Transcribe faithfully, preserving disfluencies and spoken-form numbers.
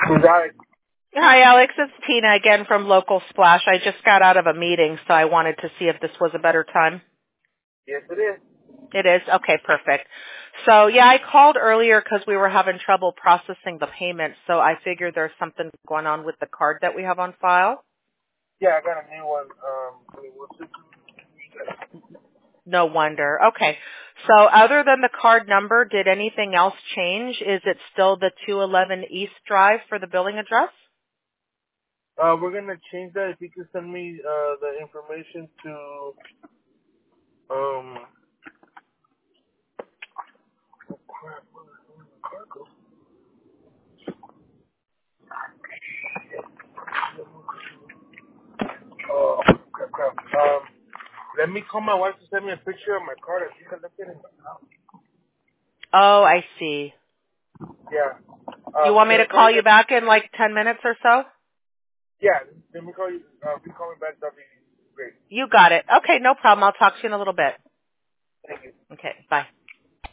Who's that? Hi, Alex. It's Tina again from Local Splash. I just got out of a meeting, so I wanted to see if this was a better time. Yes, it is. It is? Okay, perfect. So, yeah, I called earlier because we were having trouble processing the payment, so I figured there's something going on with the card that we have on file. Yeah, I got a new one. Um, I mean, what's it? No wonder. Okay. So other than the card number, did anything else change? Is it still the two eleven East Drive for the billing address? Uh, we're gonna change that. If you can send me uh the information to um. Oh crap! Where did the card go? Oh crap! Crap! Um, let me call my wife to send me a picture of my card. If you can look at it in my house. Oh, I see. Yeah. You Um, want me so to sorry call you that. back in like ten minutes or so? Yeah. Let me call you. Uh, if you call me back, that'll be great. You got it. Okay, no problem. I'll talk to you in a little bit. Thank you. Okay, bye.